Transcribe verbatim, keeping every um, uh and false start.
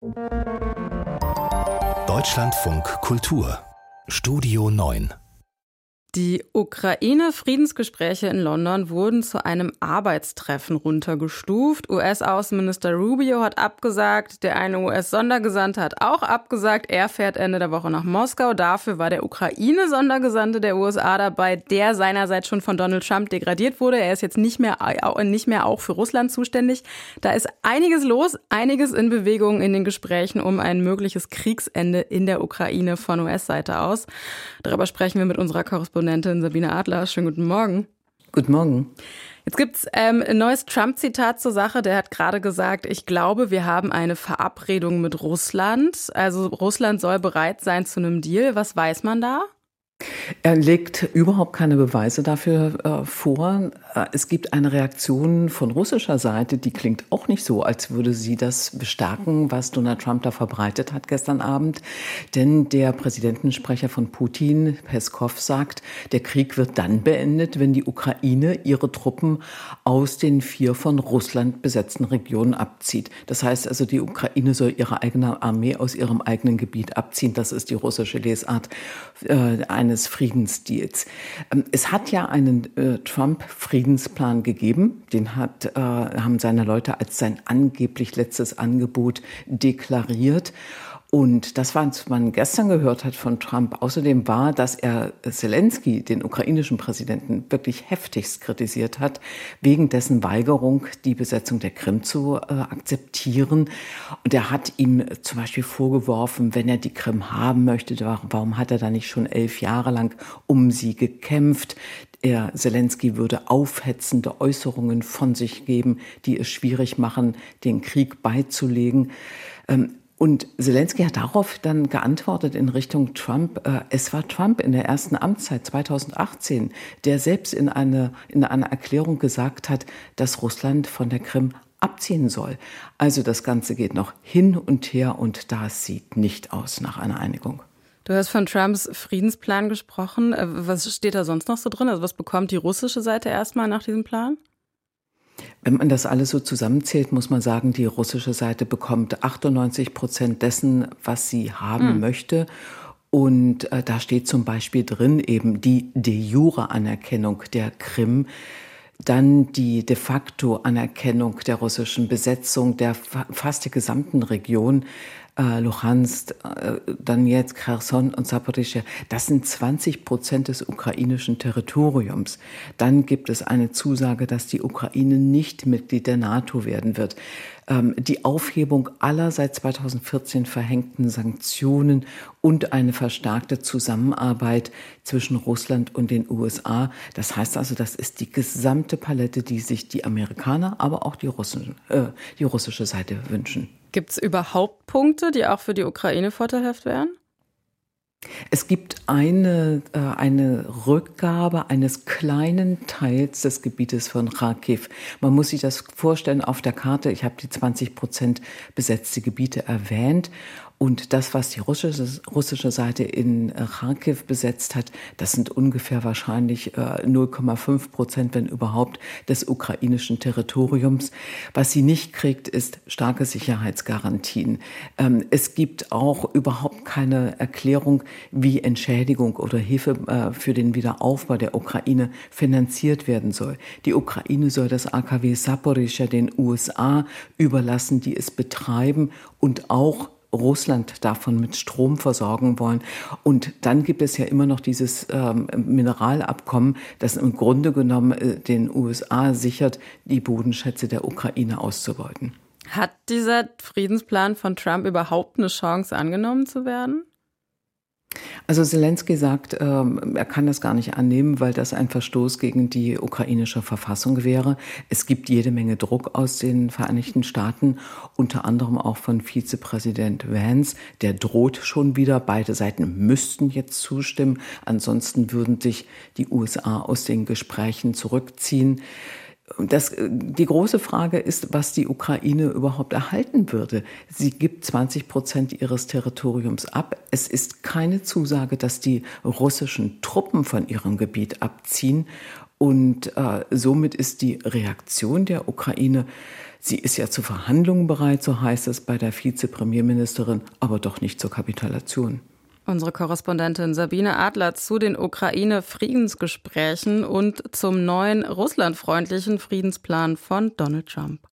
Deutschlandfunk Kultur Studio neun. Die Ukraine-Friedensgespräche in London wurden zu einem Arbeitstreffen runtergestuft. U S-Außenminister Rubio hat abgesagt, der eine U S-Sondergesandte hat auch abgesagt. Er fährt Ende der Woche nach Moskau. Dafür war der Ukraine-Sondergesandte der U S A dabei, der seinerseits schon von Donald Trump degradiert wurde. Er ist jetzt nicht mehr, nicht mehr auch für Russland zuständig. Da ist einiges los, einiges in Bewegung in den Gesprächen um ein mögliches Kriegsende in der Ukraine von U S-Seite aus. Darüber sprechen wir mit unserer Korrespondentin Sabine Adler. Schönen guten Morgen. Guten Morgen. Jetzt gibt's ähm, ein neues Trump-Zitat zur Sache. Der hat gerade gesagt, ich glaube, wir haben eine Verabredung mit Russland. Also Russland soll bereit sein zu einem Deal. Was weiß man da? Er legt überhaupt keine Beweise dafür äh, vor. Es gibt eine Reaktion von russischer Seite, die klingt auch nicht so, als würde sie das bestärken, was Donald Trump da verbreitet hat gestern Abend. Denn der Präsidentensprecher von Putin, Peskov, sagt, der Krieg wird dann beendet, wenn die Ukraine ihre Truppen aus den vier von Russland besetzten Regionen abzieht. Das heißt also, die Ukraine soll ihre eigene Armee aus ihrem eigenen Gebiet abziehen. Das ist die russische Lesart äh, eines Friedensdeals. Es hat ja einen äh, Trump-Friedensplan gegeben. Den hat, äh, haben seine Leute als sein angeblich letztes Angebot deklariert. Und das, was man gestern gehört hat von Trump, außerdem war, dass er Zelensky, den ukrainischen Präsidenten, wirklich heftigst kritisiert hat, wegen dessen Weigerung, die Besetzung der Krim zu äh, akzeptieren. Und er hat ihm zum Beispiel vorgeworfen, wenn er die Krim haben möchte, warum hat er da nicht schon elf Jahre lang um sie gekämpft? Er, Zelensky, würde aufhetzende Äußerungen von sich geben, die es schwierig machen, den Krieg beizulegen. Ähm, Und Zelensky hat darauf dann geantwortet in Richtung Trump. Äh, es war Trump in der ersten Amtszeit zweitausendachtzehn, der selbst in, eine, in einer Erklärung gesagt hat, dass Russland von der Krim abziehen soll. Also das Ganze geht noch hin und her und das sieht nicht aus nach einer Einigung. Du hast von Trumps Friedensplan gesprochen. Was steht da sonst noch so drin? Also was bekommt die russische Seite erstmal nach diesem Plan? Wenn man das alles so zusammenzählt, muss man sagen, die russische Seite bekommt achtundneunzig Prozent dessen, was sie haben mhm. möchte. Und äh, da steht zum Beispiel drin eben die de jure Anerkennung der Krim, dann die de facto Anerkennung der russischen Besetzung der fast der gesamten Region, äh, Luhansk, äh, Donetsk, Cherson und Saporischschja. Das sind zwanzig Prozent des ukrainischen Territoriums. Dann gibt es eine Zusage, dass die Ukraine nicht Mitglied der NATO werden wird. Ähm, die Aufhebung aller seit zweitausendvierzehn verhängten Sanktionen und eine verstärkte Zusammenarbeit zwischen Russland und den U S A. Das heißt also, das ist die gesamte Palette, die sich die Amerikaner, aber auch die Russen, äh, die russische Seite wünschen. Gibt es überhaupt Punkte, die auch für die Ukraine vorteilhaft wären? Es gibt eine, äh, eine Rückgabe eines kleinen Teils des Gebietes von Kharkiv. Man muss sich das vorstellen auf der Karte. Ich habe die zwanzig Prozent besetzte Gebiete erwähnt. Und das, was die russische, russische Seite in Kharkiv besetzt hat, das sind ungefähr wahrscheinlich äh, null Komma fünf Prozent, wenn überhaupt, des ukrainischen Territoriums. Was sie nicht kriegt, ist starke Sicherheitsgarantien. Ähm, es gibt auch überhaupt keine Erklärung, wie Entschädigung oder Hilfe äh, für den Wiederaufbau der Ukraine finanziert werden soll. Die Ukraine soll das A K W Saporischschja den U S A überlassen, die es betreiben und auch Russland davon mit Strom versorgen wollen. Und dann gibt es ja immer noch dieses ähm, Mineralabkommen, das im Grunde genommen äh, den U S A sichert, die Bodenschätze der Ukraine auszubeuten. Hat dieser Friedensplan von Trump überhaupt eine Chance, angenommen zu werden? Also Zelensky sagt, ähm, er kann das gar nicht annehmen, weil das ein Verstoß gegen die ukrainische Verfassung wäre. Es gibt jede Menge Druck aus den Vereinigten Staaten, unter anderem auch von Vizepräsident Vance. Der droht schon wieder. Beide Seiten müssten jetzt zustimmen. Ansonsten würden sich die U S A aus den Gesprächen zurückziehen. Das, die große Frage ist, was die Ukraine überhaupt erhalten würde. Sie gibt zwanzig Prozent ihres Territoriums ab. Es ist keine Zusage, dass die russischen Truppen von ihrem Gebiet abziehen. Und äh, somit ist die Reaktion der Ukraine, sie ist ja zu Verhandlungen bereit, so heißt es bei der Vizepremierministerin, aber doch nicht zur Kapitulation. Unsere Korrespondentin Sabine Adler zu den Ukraine-Friedensgesprächen und zum neuen russlandfreundlichen Friedensplan von Donald Trump.